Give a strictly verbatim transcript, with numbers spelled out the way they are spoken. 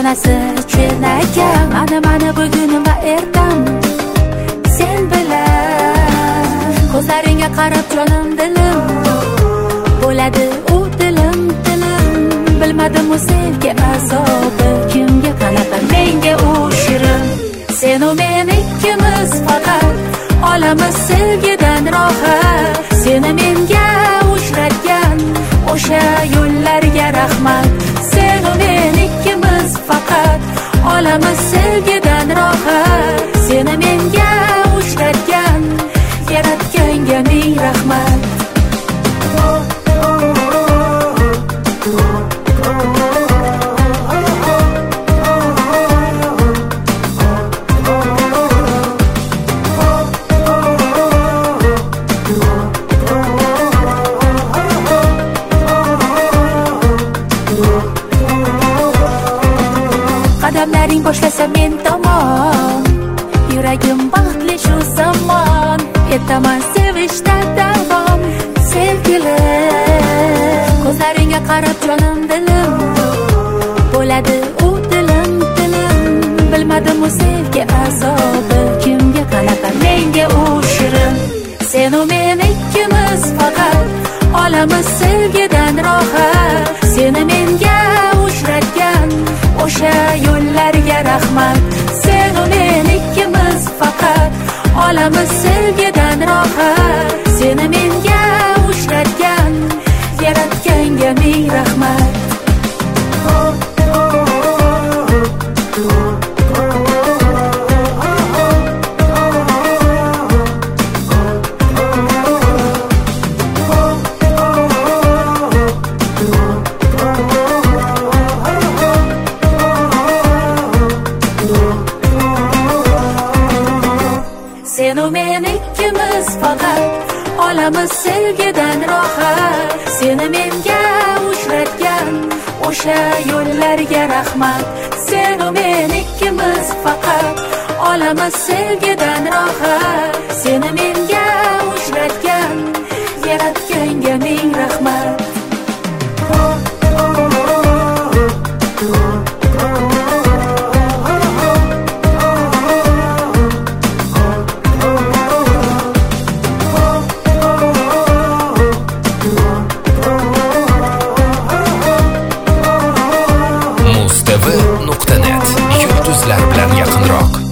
onasi chinakam, mana mana bugunim va ertam sen bilan. Ko'zlaringga qarab jonim dilim bo'ladi u dilim dilim. Bilmadim u sevgi azobi kimga qanaqa, menga u shirin. Sen u men ikkimiz faqat olamiz sevgidan rohat. Seni menga uchratgan o'sha yo'llarga rahmat. Sen u men ikkimiz faqat olamiz sevgidan rohat. Seni menga uchratgan yaratganga ming rahmat. Qadamlaring boshlasa men tomon, yuragim baxtli shu zamon. Etaman sevishda davom sevgilim. Ko'zlaringga qarab jonim dilim bo'ladi u dilim dilim. Bilmadim u sevgi azobi kimga qanaqa, menga u shirin. Sen u men ikkimiz faqat olamiz sevgidan rohat. Seni menga uchratgan o'sha yo'llarga rahmat. Sen u men ikkimiz faqat olamiz sevgidan rohat. Seni menga uchratgan yaratganga ming rahmat. Sen u men ikkimiz faqat olamiz sevgidan rohat. Seni menga uchratgan o'sha yo'llarga rahmat. Sen u men ikkimiz faqat olamiz sevgidan rohat. Seni menga uchratgan yaratganga ming rahmat. muz t v nuqta net yulduzlar bilan yaqinroq.